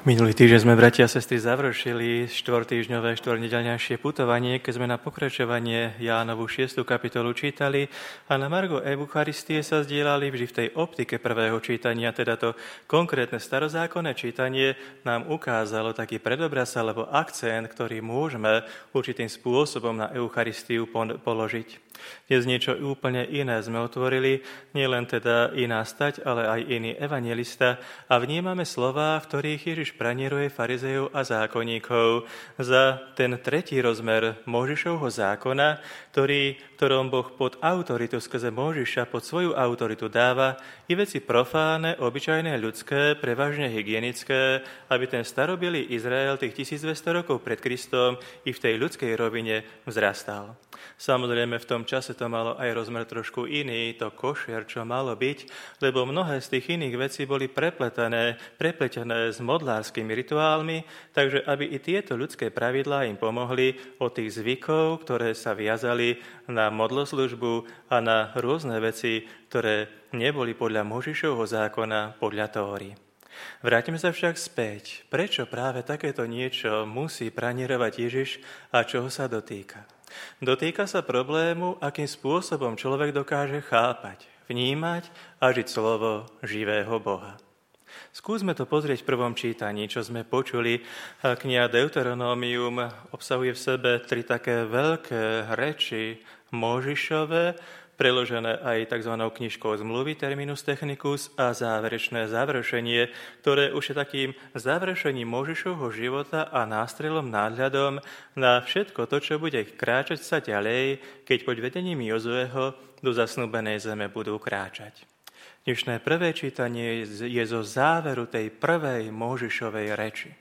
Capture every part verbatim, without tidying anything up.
Minulý týždeň sme, bratia a sestry, završili štvortýždňové, štvornedeľnejšie putovanie, keď sme na pokračovanie Jánovu šiestu kapitolu čítali a na margo Eucharistie sa zdieľali vždy v tej optike prvého čítania, teda to konkrétne starozákonné čítanie nám ukázalo taký predobraz alebo akcent, ktorý môžeme určitým spôsobom na Eucharistiu položiť. Dnes niečo úplne iné sme otvorili, nielen teda iná stať, ale aj iný evanjelista a vnímame slová, v ktorých Ježiš pranieruje farizejov a zákonníkov za ten tretí rozmer Mojžišovho zákona, ktorý, ktorom Boh pod autoritu skrze Mojžiša, pod svoju autoritu dáva i veci profánne, obyčajné, ľudské, prevažne hygienické, aby ten starobilý Izrael tých tisícdvesto rokov pred Kristom i v tej ľudskej rovine vzrastal. Samozrejme, v tom čase to malo aj rozmer trošku iný, to košer, čo malo byť, lebo mnohé z tých iných vecí boli prepletané, prepletené s modlárskymi rituálmi, takže aby i tieto ľudské pravidlá im pomohli od tých zvykov, ktoré sa viazali na modloslužbu a na rôzne veci, ktoré neboli podľa Mojžišovho zákona, podľa Tóry. Vrátime sa však späť. Prečo práve takéto niečo musí pranierovať Ježiš a čoho sa dotýka? Dotýka sa problému, akým spôsobom človek dokáže chápať, vnímať a žiť slovo živého Boha. Skúsme to pozrieť v prvom čítaní, čo sme počuli. Kniha Deuteronomium obsahuje v sebe tri také veľké reči Mojžišove, preložené aj tzv. Knižkou zmluvy Terminus Technicus a záverečné završenie, ktoré už je takým završením Mojžišovho života a nástrelom náhľadom na všetko to, čo bude kráčať sa ďalej, keď pod vedením Jozueho do zasnúbenej zeme budú kráčať. Dnešné prvé čítanie je zo záveru tej prvej Mojžišovej reči.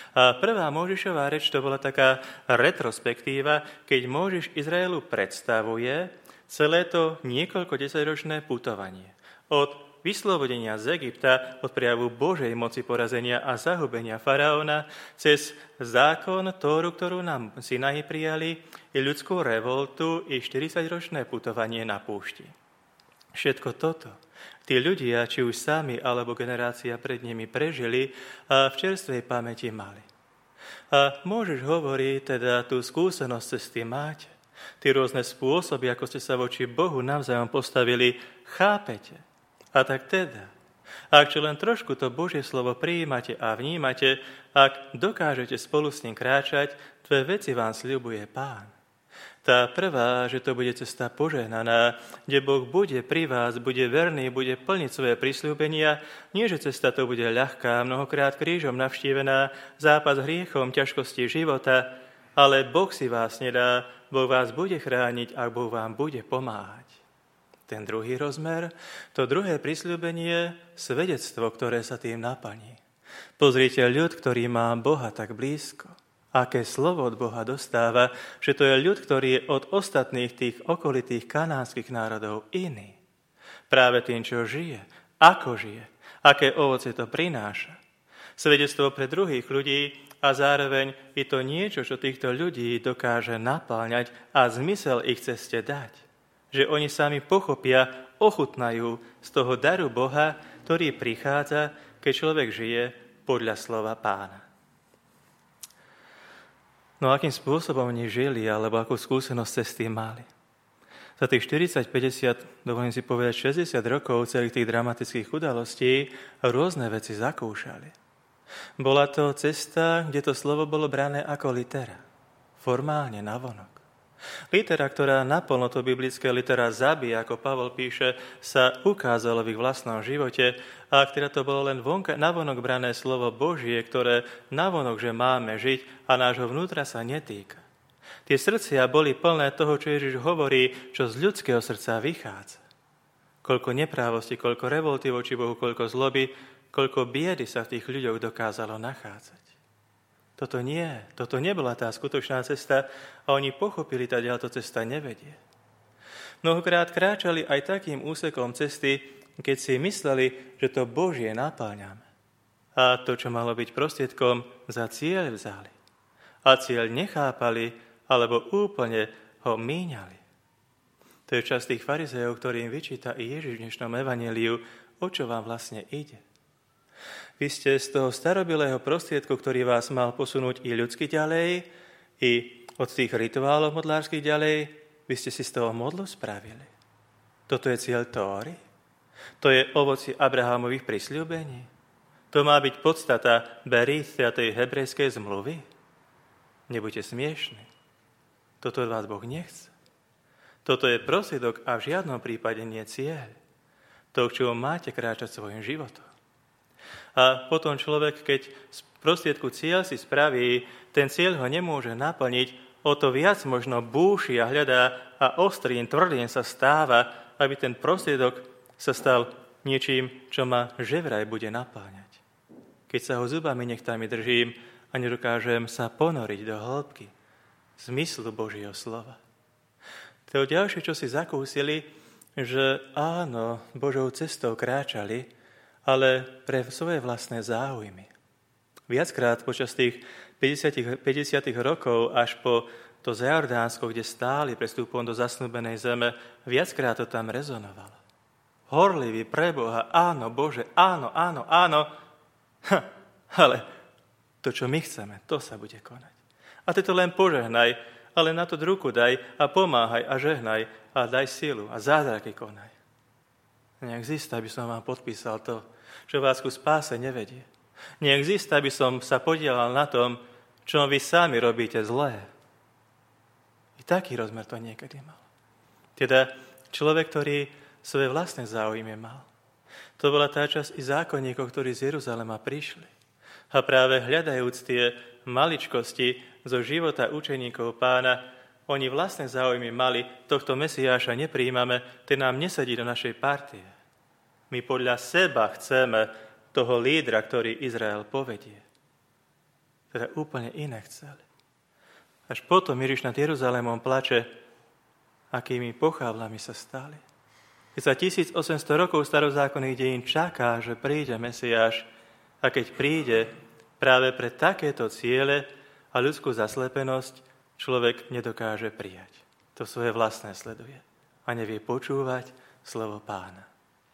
A prvá Mojžišová reč to bola taká retrospektíva, keď Mojžiš Izraelu predstavuje celé to niekoľko desaťročné putovanie. Od vyslobodenia z Egypta, od prejavu Božej moci porazenia a zahubenia faraóna, cez zákon Tóru, ktorú nám Sinaji prijali, i ľudskú revoltu, i štyridsaťročné putovanie na púšti. Všetko toto tí ľudia, či už sami, alebo generácia pred nimi prežili a v čerstvej pamäti mali. A Mojžiš hovorí, teda tú skúsenosť cesty máte, tie rôzne spôsoby, ako ste sa voči Bohu navzájom postavili, chápete. A tak teda, ak čo len trošku to Božie slovo prijímate a vnímate, ak dokážete spolu s ním kráčať, dve veci vám sľubuje Pán. Tá prvá, že to bude cesta požehnaná, kde Boh bude pri vás, bude verný, bude plniť svoje prisľúbenia, nie že cesta to bude ľahká, mnohokrát krížom navštívená, zápas hriechom, ťažkosti života, ale Boh si vás nedá, Boh vás bude chrániť a Boh vám bude pomáhať. Ten druhý rozmer, to druhé prisľúbenie, svedectvo, ktoré sa tým naplní. Pozrite ľud, ktorý má Boha tak blízko. Aké slovo od Boha dostáva, že to je ľud, ktorý je od ostatných tých okolitých kanánskych národov iný. Práve tým, čo žije, ako žije, aké ovocie to prináša. Svedectvo pre druhých ľudí a zároveň je to niečo, čo týchto ľudí dokáže napáľňať a zmysel ich ceste dať. Že oni sami pochopia, ochutnajú z toho daru Boha, ktorý prichádza, keď človek žije podľa slova Pána. No akým spôsobom oni žili, alebo akú skúsenosť cesty mali? Za tých štyridsať, päťdesiat, dovolím si povedať šesťdesiat rokov celých tých dramatických udalostí rôzne veci zakúšali. Bola to cesta, kde to slovo bolo brané ako litera, formálne navonok. Litera, ktorá naplno to biblické litera zabíja, ako Pavol píše, sa ukázalo v ich vlastnom živote a ktorá to bolo len vonka, navonok brané slovo Božie, ktoré navonok, že máme žiť a nášho vnútra sa netýka. Tie srdcia boli plné toho, čo Ježiš hovorí, čo z ľudského srdca vychádza. Koľko neprávosti, koľko revolty voči Bohu, koľko zloby, koľko biedy sa v tých ľuďoch dokázalo nachádzať. Toto nie, toto nebola tá skutočná cesta a oni pochopili, tá ďalto cesta nevedie. Mnohokrát kráčali aj takým úsekom cesty, keď si mysleli, že to Božie napáľame. A to, čo malo byť prostriedkom, za cieľ vzali. A cieľ nechápali, alebo úplne ho míňali. To je časť tých farizejov, ktorým vyčíta i Ježiš v dnešnom evanjeliu, o čo vám vlastne ide. Vy ste z toho starobilého prostriedku, ktorý vás mal posunúť i ľudsky ďalej, i od tých rituálov modlárskych ďalej, vy ste si z toho modlu spravili. Toto je cieľ Tóry. To je ovocie Abrahámových prisľúbení. To má byť podstata berícia tej hebrejskej zmluvy. Nebuďte smiešni. Toto od vás Boh nechce. Toto je prostriedok a v žiadnom prípade nie cieľ. To, k čomu máte kráčať svojim životom. A potom človek, keď z prostriedku cieľ si spraví, ten cieľ ho nemôže naplniť, o to viac možno búši a hľadá a ostrým, tvrdým sa stáva, aby ten prostriedok sa stal niečím, čo ma že vraj bude napáňať. Keď sa ho zubami nechtami držím a nedokážem sa ponoriť do hĺbky zmyslu Božieho slova. To ďalšie, čo si zakúsili, že áno, Božou cestou kráčali, ale pre svoje vlastné záujmy. Viackrát počas tých päťdesiatich rokov až po to Jordánsko, kde stáli pred vstupom do zasnúbenej zeme, viackrát to tam rezonovalo. Horlivý pre Boha, áno, Bože, áno, áno, áno, ha, ale to, čo my chceme, to sa bude konať. A ty to len požehnaj, ale na to ruku daj a pomáhaj a žehnaj a daj silu a zázraky konaj. Neexistuje, aby som vám podpísal to, čo vás ku spáse nevedie. Neexistuje, aby som sa podielal na tom, čo vy sami robíte zlé. I taký rozmer to niekedy mal. Teda človek, ktorý svoje vlastné záujmy mal. To bola tá časť i zákonníkov, ktorí z Jeruzalema prišli. A práve hľadajúc tie maličkosti zo života učeníkov Pána, oni vlastné záujmy mali, tohto Mesiáša nepríjmame, ten nám nesedí do našej partie. My podľa seba chceme toho lídra, ktorý Izrael povedie. Teda úplne iné chceli. Až potom Ježiš nad Jeruzalémom plače, akými pochávlami sa stali. Keď sa tisícosemsto rokov starozákonných dejín čaká, že príde Mesiáš, a keď príde práve pre takéto ciele a ľudskú zaslepenosť, človek nedokáže prijať. To svoje vlastné sleduje a nevie počúvať slovo Pána.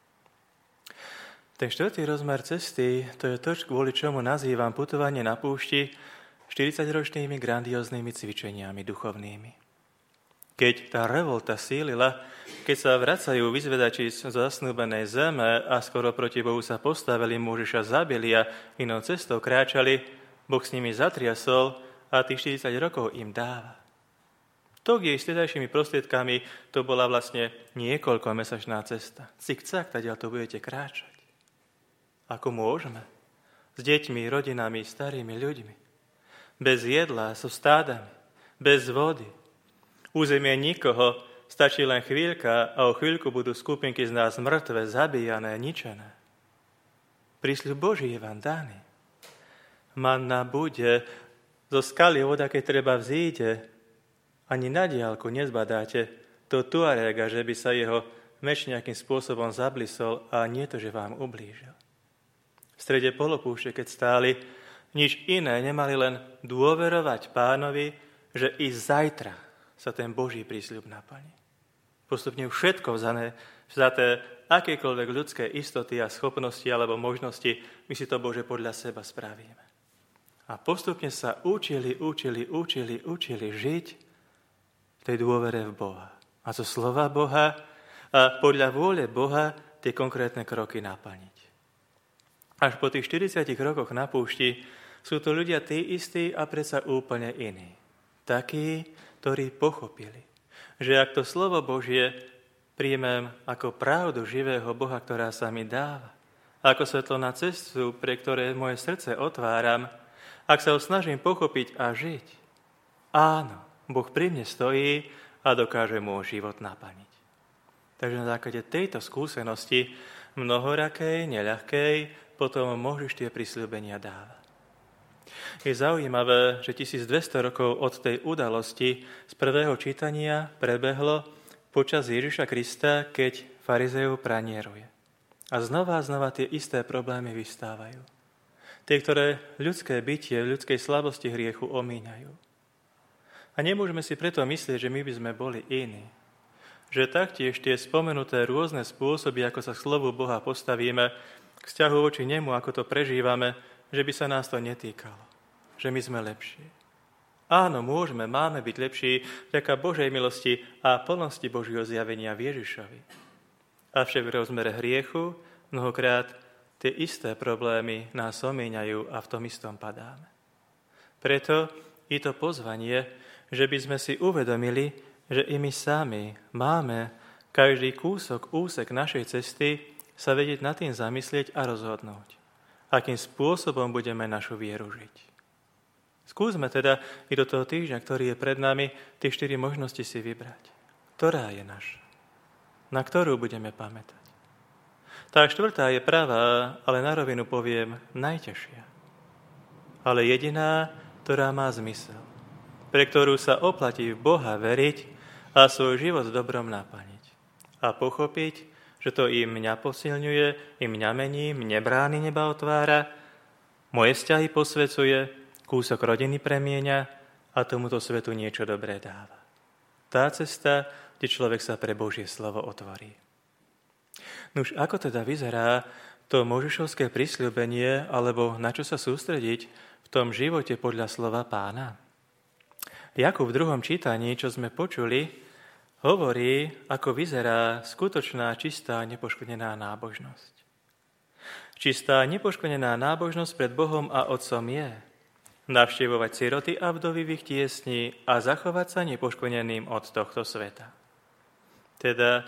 Ten štvrtý rozmer cesty, to je to, kvôli čomu nazývam putovanie na púšti štyridsaťročnými grandióznymi cvičeniami duchovnými. Keď tá revolta sílila, keď sa vracajú vyzvedači z zasnúbenej zeme a skoro proti Bohu sa postavili, Mojžiša zabili a inou cestou kráčali, Boh s nimi zatriasol a tých štyridsať rokov im dáva. To, kde ich s tedajšími prostriedkami, to bola vlastne niekoľkomesačná cesta. Cik-cak, tadiaľ to budete kráčať. Ako môžeme? S deťmi, rodinami, starými ľuďmi. Bez jedla, so stádami, bez vody. Územie nikoho, stačí len chvíľka a o chvíľku budú skupinky z nás mŕtve, zabíjané, ničené. Prísľub Boží je vám daný. Manna bude, zo skaly voda, keď treba vzíde, ani na diaľku nezbadáte to Tuarega, že by sa jeho meč nejakým spôsobom zablisol a nie to, že vám ublížil. V strede polopúšte, keď stáli, nič iné nemali len dôverovať Pánovi, že i zajtra sa ten Boží prísľub naplní. Postupne všetko vzané, vzaté akékoľvek ľudské istoty a schopnosti alebo možnosti, my si to, Bože, podľa seba spravíme. A postupne sa učili, učili, učili, učili žiť v tej dôvere v Boha. A zo slova Boha a podľa vôle Boha tie konkrétne kroky naplniť. Až po tých štyridsiatich rokoch na púšti sú to ľudia tí istí a predsa úplne iní. Takí, ktorí pochopili, že ak to slovo Božie príjmem ako pravdu živého Boha, ktorá sa mi dáva, ako svetlo na cestu, pre ktoré moje srdce otváram, ak sa ho snažím pochopiť a žiť, áno, Boh pri mne stojí a dokáže môj život naplniť. Takže na základe tejto skúsenosti, mnohorakej, neľahkej, potom môžeš tie prisľúbenia dávať. Je zaujímavé, že tisícdvesto rokov od tej udalosti z prvého čítania prebehlo počas Ježiša Krista, keď farizejov pranieruje. A znova a znova tie isté problémy vystávajú. Tie, ktoré ľudské bytie v ľudskej slabosti hriechu omíňajú. A nemôžeme si preto myslieť, že my by sme boli iní. Že taktiež tie spomenuté rôzne spôsoby, ako sa k slovu Boha postavíme, k vzťahu voči nemu, ako to prežívame, že by sa nás to netýkalo, že my sme lepší. Áno, môžeme, máme byť lepší vďaka Božej milosti a plnosti Božieho zjavenia v Ježišovi. Avšak v rozmere hriechu mnohokrát tie isté problémy nás omíňajú a v tom istom padáme. Preto je to pozvanie, že by sme si uvedomili, že i my sami máme každý kúsok, úsek našej cesty sa vedieť nad tým zamyslieť a rozhodnúť, akým spôsobom budeme našu vieru žiť. Skúsme teda i do toho týždňa, ktorý je pred nami, tie štyri možnosti si vybrať. Ktorá je naša? Na ktorú budeme pamätať? Tá štvrtá je pravá, ale na rovinu poviem najťažšia. Ale jediná, ktorá má zmysel, pre ktorú sa oplatí v Boha veriť a svoj život dobrom naplniť. A pochopiť, že to i mňa posilňuje, i mňa mení, mne brány neba otvára, moje vzťahy posvecuje, kúsok rodiny premieňa a tomuto svetu niečo dobré dáva. Tá cesta, kde človek sa pre Božie slovo otvorí. Nuž, ako teda vyzerá to Mojžišovské prisľúbenie, alebo na čo sa sústrediť v tom živote podľa slova Pána? Jakub v druhom čítaní, čo sme počuli, hovorí, ako vyzerá skutočná, čistá, nepoškvrnená nábožnosť. Čistá, nepoškvrnená nábožnosť pred Bohom a Otcom je navštevovať siroty a vdovy v ich tiesni a zachovať sa nepoškvrneným od tohto sveta. Teda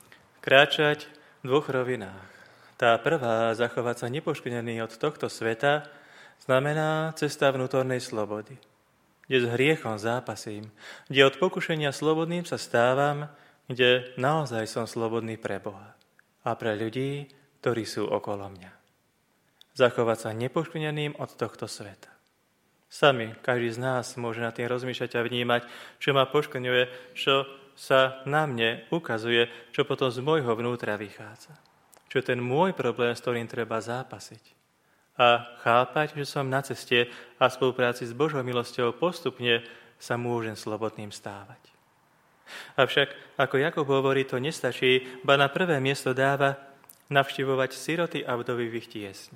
kráčať v dvoch rovinách. Tá prvá, zachovať sa nepoškvrnený od tohto sveta, znamená cesta vnútornej slobody, kde s hriechom zápasím, kde od pokušenia slobodným sa stávam, kde naozaj som slobodný pre Boha a pre ľudí, ktorí sú okolo mňa. Zachovať sa nepoškvrneným od tohto sveta. Sami, každý z nás môže nad tým rozmýšľať a vnímať, čo ma poškvrňuje, čo sa na mne ukazuje, čo potom z môjho vnútra vychádza. Čo je ten môj problém, s ktorým treba zápasiť. A chápať, že som na ceste a v spolupráci s Božou milosťou postupne sa môžem slobodným stávať. Avšak, ako Jakub hovorí, to nestačí, ba na prvé miesto dáva navštevovať siroty a vdovy v ich tiesni.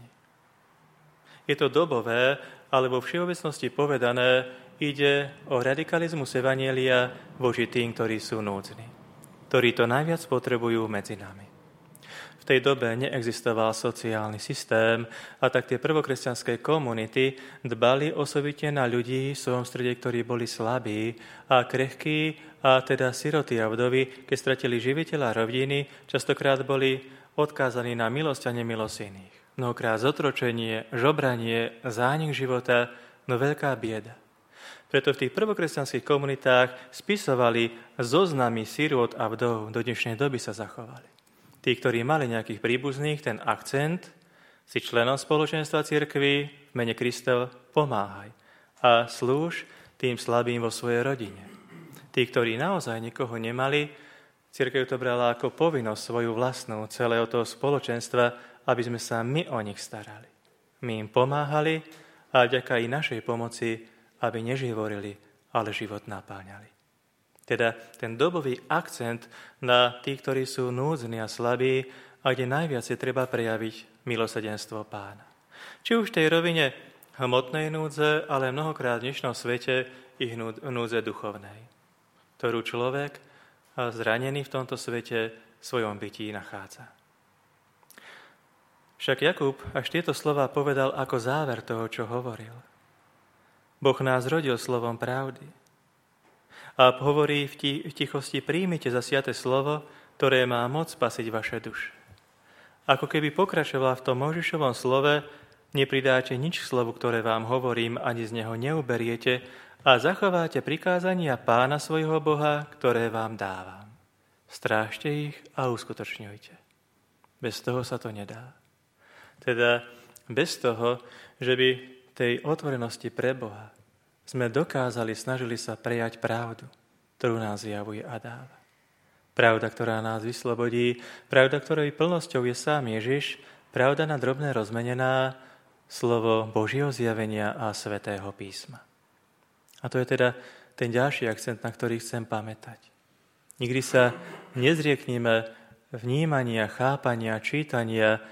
Je to dobové, alebo v všeobecnosti povedané, ide o radikalizmus evanjelia voči tým, ktorí sú núdzni, ktorí to najviac potrebujú medzi nami. V tej dobe neexistoval sociálny systém a tak tie prvokresťanské komunity dbali osobitne na ľudí v svojom strede, ktorí boli slabí a krehkí, a teda siroty a vdovy, keď stratili živiteľa rodiny, častokrát boli odkázaní na milosť a nemilosť iných. Mnohokrát zotročenie, žobranie, zánik života, no veľká bieda. Preto v tých prvokresťanských komunitách spisovali zoznamy sirôt a vdov, do dnešnej doby sa zachovali. Tí, ktorí mali nejakých príbuzných, ten akcent, si členom spoločenstva cirkvi v mene Kristov pomáhaj a slúž tým slabým vo svojej rodine. Tí, ktorí naozaj nikoho nemali, cirkev to brala ako povinnosť svoju vlastnú celého toho spoločenstva, aby sme sa my o nich starali. My im pomáhali a vďaka i našej pomoci, aby neživorili, ale život napáňali. Teda ten dobový akcent na tých, ktorí sú núdzni a slabí a kde najviac je treba prejaviť milosrdenstvo Pána. Či už v tej rovine hmotnej núdze, ale mnohokrát v dnešnom svete i núdze duchovnej, ktorú človek zranený v tomto svete v svojom bytí nachádza. Však Jakub až tieto slová povedal ako záver toho, čo hovoril. Boh nás rodil slovom pravdy. A hovorí v tichosti, príjmite za sväté slovo, ktoré má moc spasiť vaše duše. Ako keby pokračoval v tom Mojžišovom slove, nepridáte nič k slovu, ktoré vám hovorím, ani z neho neuberiete a zachováte prikázania Pána svojho Boha, ktoré vám dávam. Strážte ich a uskutočňujte. Bez toho sa to nedá. Teda bez toho, že by tej otvorenosti pre Boha sme dokázali, snažili sa prejať pravdu, ktorú nás zjavuje a dáva. Pravda, ktorá nás vyslobodí, pravda, ktorej plnosťou je sám Ježiš, pravda na drobné rozmenená, slovo Božieho zjavenia a svätého písma. A to je teda ten ďalší akcent, na ktorý chcem pamätať. Nikdy sa nezrieknime vnímania, chápania, čítania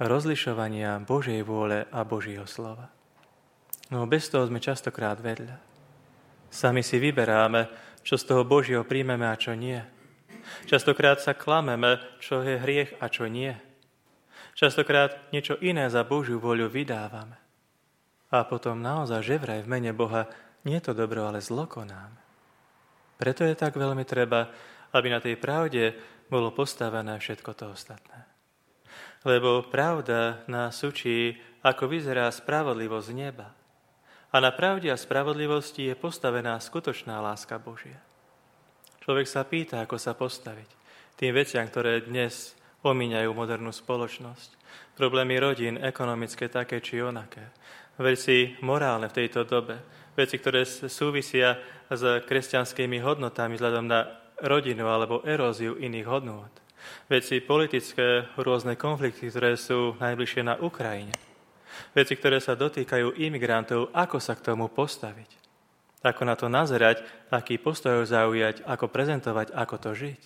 rozlišovania Božej vôle a Božieho slova. No bez toho sme častokrát vedľa. Sami si vyberáme, čo z toho Božieho príjmeme a čo nie. Častokrát sa klameme, čo je hriech a čo nie. Častokrát niečo iné za Božiu voľu vydávame. A potom naozaj, že vraj v mene Boha nie je to dobro, ale zlo konáme. Preto je tak veľmi treba, aby na tej pravde bolo postavené všetko to ostatné. Lebo pravda nás učí, ako vyzerá spravodlivosť z neba. A na pravde a spravodlivosti je postavená skutočná láska Božia. Človek sa pýta, ako sa postaviť tým veciam, ktoré dnes omíňajú modernú spoločnosť. Problémy rodín, ekonomické, také či onaké. Veci morálne v tejto dobe. Veci, ktoré súvisia s kresťanskými hodnotami vzhľadom na rodinu alebo eróziu iných hodnôt. Veci politické, rôzne konflikty, ktoré sú najbližšie na Ukrajine. Veci, ktoré sa dotýkajú imigrantov, ako sa k tomu postaviť. Ako na to nazerať, aký postoj zaujať, ako prezentovať, ako to žiť.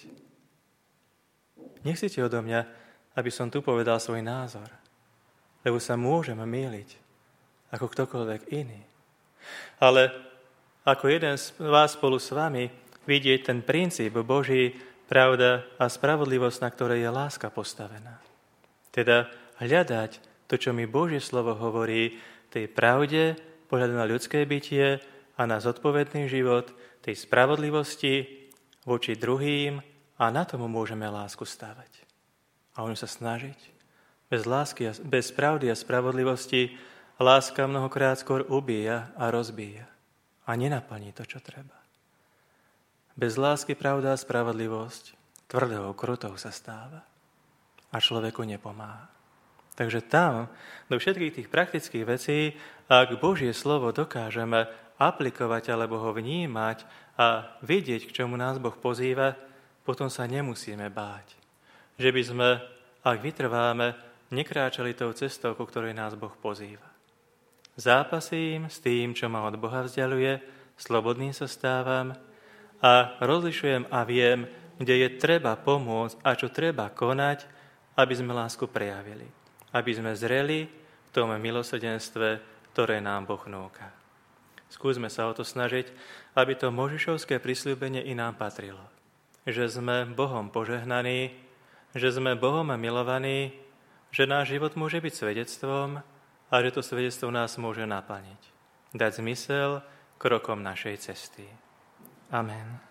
Nechcete odo mňa, aby som tu povedal svoj názor, lebo sa môžem mýliť, ako ktokoľvek iný. Ale ako jeden z vás spolu s vami vidieť ten princíp Boží, pravda a spravodlivosť, na ktorej je láska postavená. Teda hľadať to, čo mi Božie slovo hovorí, tej pravde, pohľadu na ľudské bytie a na zodpovedný život, tej spravodlivosti voči druhým a na tomu môžeme lásku stavať. A on sa snažiť. Bez lásky, a, bez pravdy a spravodlivosti láska mnohokrát skôr ubíja a rozbíja a nenaplní to, čo treba. Bez lásky, pravda a spravodlivosť tvrdou, krutou sa stáva a človeku nepomáha. Takže tam, do všetkých tých praktických vecí, ak Božie slovo dokážeme aplikovať alebo ho vnímať a vidieť, k čomu nás Boh pozýva, potom sa nemusíme báť. Že by sme, ak vytrváme, nekráčali tou cestou, ku ktorej nás Boh pozýva. Zápasím s tým, čo ma od Boha vzdialuje, slobodným sa stávam, a rozlišujem a viem, kde je treba pomôcť a čo treba konať, aby sme lásku prejavili. Aby sme zreli v tom milosrdenstve, ktoré nám Boh núka. Skúsme sa o to snažiť, aby to Možišovské prisľúbenie i nám patrilo. Že sme Bohom požehnaní, že sme Bohom milovaní, že náš život môže byť svedectvom a že to svedectvo nás môže naplniť. Dať zmysel krokom našej cesty. Amen.